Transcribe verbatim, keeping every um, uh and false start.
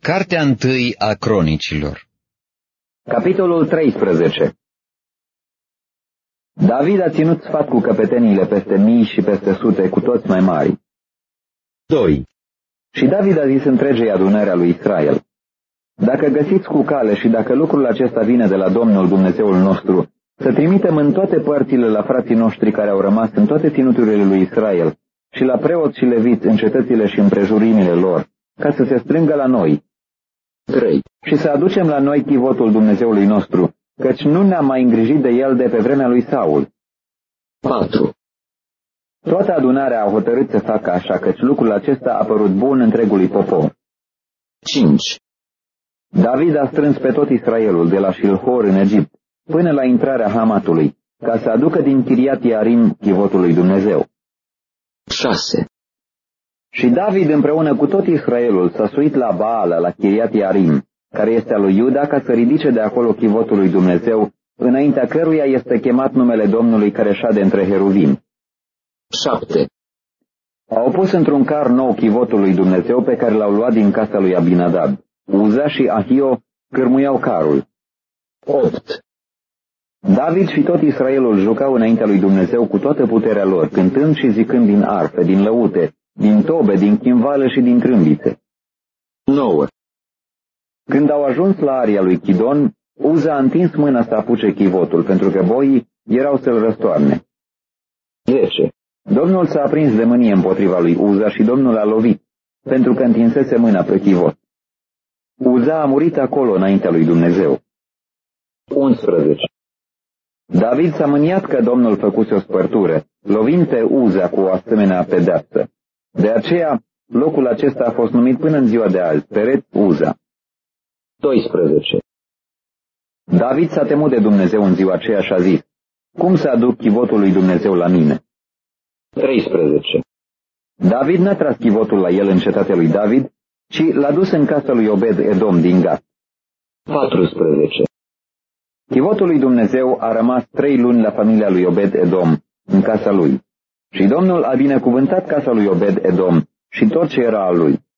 Cartea întâi a Cronicilor. Capitolul treisprezece. David a ținut sfat cu căpeteniile peste mii și peste sute, cu toți mai mari. doi. Și David a zis întregei adunări a lui Israel: Dacă găsiți cu cale și dacă lucrul acesta vine de la Domnul Dumnezeul nostru, să trimitem în toate părțile la frații noștri care au rămas în toate ținuturile lui Israel și la preoți și leviți în cetățile și împrejurimile lor, ca să se strângă la noi. trei. Și să aducem la noi chivotul Dumnezeului nostru, căci nu ne-am mai îngrijit de el de pe vremea lui Saul. patru. Toată adunarea a hotărât să facă așa, căci lucrul acesta a părut bun întregului popor. cinci. David a strâns pe tot Israelul de la Șilhor în Egipt până la intrarea Hamatului, ca să aducă din Chiriat Iarim chivotul lui Dumnezeu. șase. Și David împreună cu tot Israelul s-a suit la Baala, la Chiriat Iarim, care este al lui Iuda, ca să ridice de acolo chivotul lui Dumnezeu, înaintea căruia este chemat numele Domnului care șade între heruvim. șapte. Au pus într-un car nou chivotul lui Dumnezeu pe care l-au luat din casa lui Abinadab. Uza și Ahio cârmuiau carul. opt. David și tot Israelul jucau înaintea lui Dumnezeu cu toată puterea lor, cântând și zicând din arfe, din lăute, din tobe, din chimvală și din trâmbițe. nouă. Când au ajuns la aria lui Chidon, Uza a întins mâna să apuce chivotul, pentru că boii erau să-l răstoarne. zece. Domnul s-a aprins de mânie împotriva lui Uza și Domnul a lovit, pentru că întinsese mâna pe chivot. Uza a murit acolo înaintea lui Dumnezeu. unsprezece. David s-a mâniat că Domnul făcuse o spărtură, lovind pe Uza cu o asemenea pedeapsă. De aceea, locul acesta a fost numit până în ziua de azi, Peret Uza. doisprezece. David s-a temut de Dumnezeu în ziua aceea și a zis: Cum să aduc chivotul lui Dumnezeu la mine? treisprezece. David n-a tras chivotul la el în cetatea lui David, ci l-a dus în casa lui Obed Edom din Gat. paisprezece. Chivotul lui Dumnezeu a rămas trei luni la familia lui Obed Edom, în casa lui. Și Domnul a binecuvântat casa lui Obed Edom și tot ce era al lui.